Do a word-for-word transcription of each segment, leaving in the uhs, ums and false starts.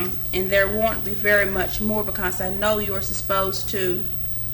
um, and there won't be very much more because I know you're supposed to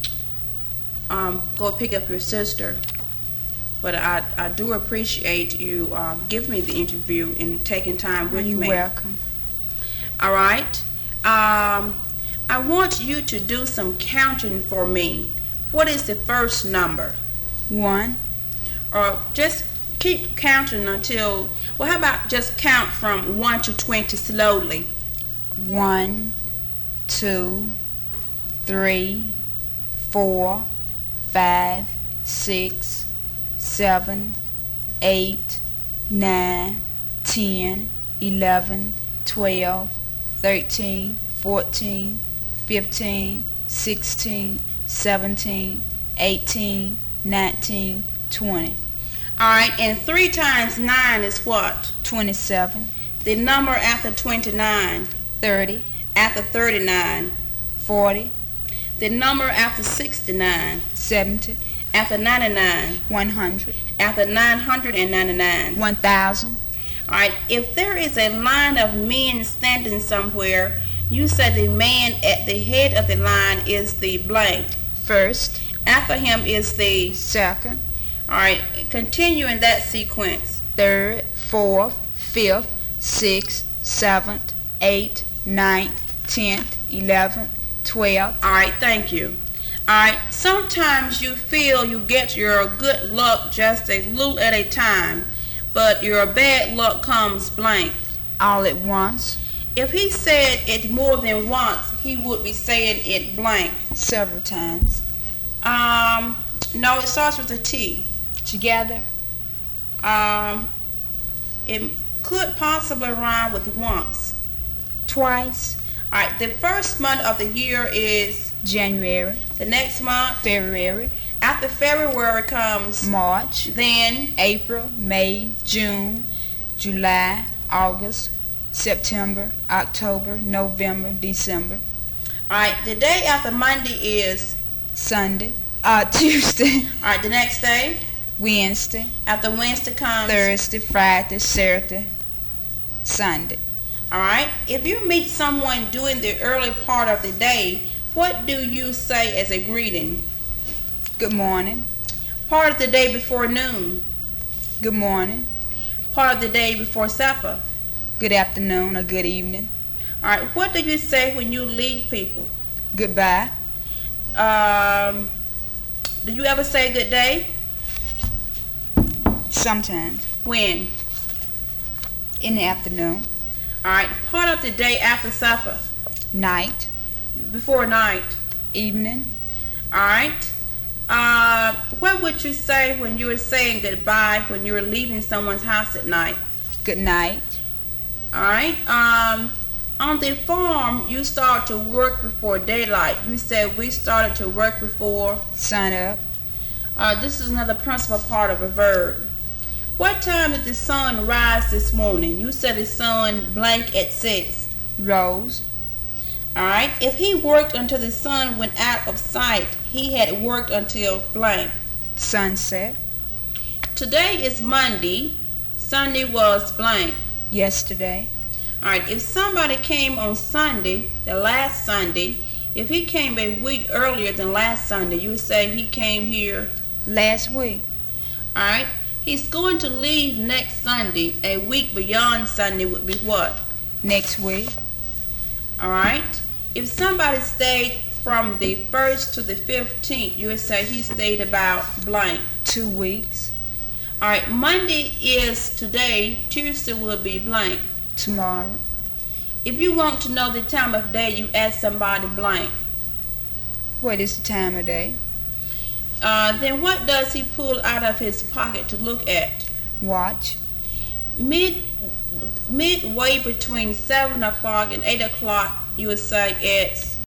um, go pick up your sister. But I, I do appreciate you uh, giving me the interview and taking time with You're me. You're welcome. All right. Um, I want you to do some counting for me. What is the first number? One. Or just keep counting until, well, how about just count from one to twenty slowly? One, two, three, four, five, six, seven, eight, nine, ten, eleven, twelve, thirteen, fourteen, fifteen, sixteen, seventeen, eighteen, nineteen, twenty. All right, and three times nine is what? twenty-seven. The number after twenty-nine. thirty. After thirty-nine. forty. The number after sixty-nine. seventy. After ninety-nine. one hundred. After nine hundred ninety-nine. one thousand. All right, if there is a line of men standing somewhere, you say the man at the head of the line is the blank. First. After him is the second. All right, continue in that sequence. Third, fourth, fifth, sixth, seventh, eighth, ninth, tenth, eleventh, twelfth. All right, thank you. All right, sometimes you feel you get your good luck just a little at a time, but your bad luck comes blank. All at once. If he said it more than once, he would be saying it blank. Several times. Um, no, it starts with a T. Together. Um, it could possibly rhyme with once. Twice. All right, the first month of the year is January. the next month. February. After February comes March. then April, May, June, July, August, September, October, November, December. All right, the day after Monday is Sunday. Uh, Tuesday. all right. The next day Wednesday. after Wednesday comes Thursday, Friday, Saturday, Sunday. All right. If you meet someone during the early part of the day, what do you say as a greeting? Good morning. Part of the day before noon. Good morning. Part of the day before supper. Good afternoon or good evening. All right. What do you say when you leave people? Goodbye. Um, do you ever say good day? Sometimes. When? In the afternoon. All right. Part of the day after supper. Night. Before night. Evening. All right. Uh, what would you say when you were saying goodbye when you were leaving someone's house at night? Good night. All right. Um, on the farm, you start to work before daylight. You said we started to work before Sun up. Uh, this is another principal part of a verb. What time did the sun rise this morning? You said the sun blank at six. Rose. All right. If he worked until the sun went out of sight, he had worked until blank. Sunset. Today is Monday. Sunday was blank. Yesterday. All right. If somebody came on Sunday, the last Sunday, if he came a week earlier than last Sunday, you would say he came here. Last week. All right. He's going to leave next Sunday. A week beyond Sunday would be what? Next week. All right. If somebody stayed from the first to the fifteenth, you would say he stayed about blank. Two weeks. All right. Monday is today. Tuesday will be blank. Tomorrow. If you want to know the time of day, you ask somebody blank. What is the time of day? Uh, then what does he pull out of his pocket to look at? Watch. Mid midway between seven o'clock and eight o'clock, you would say it's